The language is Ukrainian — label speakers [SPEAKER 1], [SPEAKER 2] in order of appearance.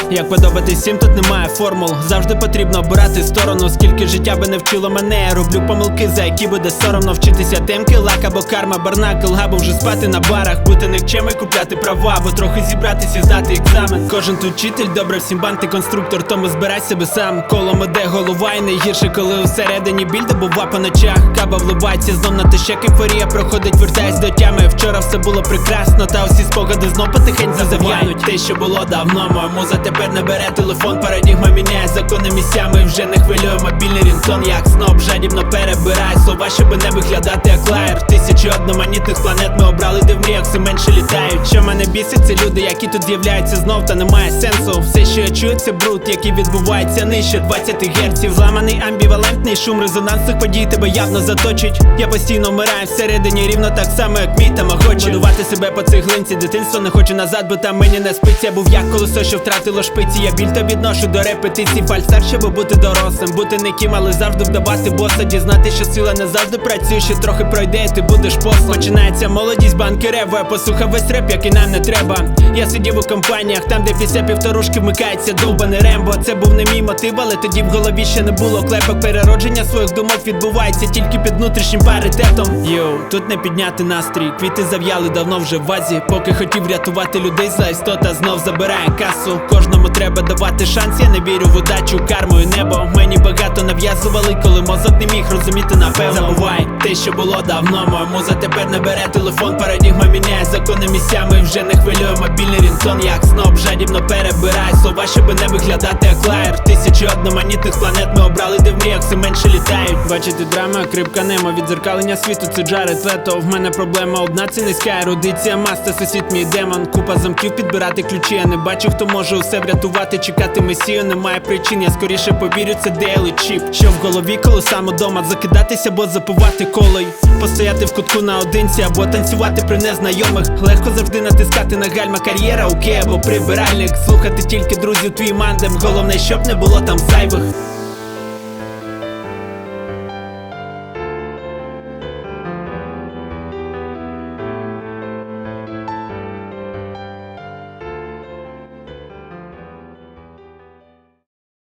[SPEAKER 1] Як подобатись всім, тут немає формул. Завжди потрібно обирати сторону. Скільки життя би не вчило мене, я роблю помилки, за які буде соромно. Вчитися темки, лак або карма, барнакл, або вже спати на барах. Бути нікчем і купляти права, або трохи зібратись і здати екзамен. Кожен тут вчитель, добре всім банти конструктор, тому збирай себе сам. Колом іде голова, і найгірше, коли усередині біль, де бува по ночах. Каба вливається, знов на те, як ейфорія проходить, вертаюсь до тями. Вчора все було прекрасно, та усі спогади знов потихеньку зав'януть. Те, що було давно, моя муза тепер не бере телефон. Парадігма міняє закони місцями, вже не хвилює мобільний рінтон. Як сноб, жадібно перебирає слова, щоби не виглядати як лаєр. Тисячі одноманітних планет ми обрали, де в мріях все менше літають. Що мене бісить, це люди, які тут з'являються знов, та немає сенсу. Все, що я чую, це бруд, який відбувається нижче 20 герців. Зламаний амбівалентний шум резонансних подій тебе явно заточить. Я постійно вмираю всередині, рівно так само, як мій тамагочі. Будувати себе по цеглинці, дитинство не хочу назад, бо там мені не спиться. Був як колесо, що втратило шпиці. Я біль то відношу до репетицій. Фальстар, щоб бути дорослим, бути ніким, але завжди вдавати боса. Дізнати, що сила не завжди працює, ще трохи пройде, і ти будеш послом. Починається молодість, банки рево, я послухав весь реп, який нам не треба. Я сидів у компаніях, там де після півторушки вмикається довбаний Рембо. Це був не мій мотив, але тоді в голові ще не було клепок. Переродження своїх думок відбувається тільки під внутрішнім паритетом. Йоу, тут не підняти настрій, квіти зав'яли давно вже в вазі. Поки хотів рятувати людей, зла істота знов забирає касу. Кожному треба давати шанс, я не вірю в удачу, карму і небо. Мені багато нав'язували, коли мозок не міг розуміти напевно. Забувай те, що було давно, моя муза тепер не бере телефон. Парадігма міняє закони місцями, вже не хвилює мобільний рінтон. Як сноб, жадібно перебирає слова, щоби не виглядати як лаєр. Тисячі одноманітних планет ми обрали, де в мріях все менше літають. Бачити драма, крипка нема, відзеркалення світу, це Джаред Лето. В мене проблема одна, це низька ерудиція, маста, сусід мій демон. Купа замків, підбирати ключі, я не бачу, хто може усе врятувати. Чекати месію, немає причин, я скоріше повірю, це Daily Chip. Що в голові, коли сам удома, закидатися або запивати колой. Постояти в кутку наодинці, або танцювати при незнайомих. Легко завжди натискати на гальма, кар'єра окей, або прибиральник. Слухати тільки друзів твій мандем, головне, щоб не було там зайвих.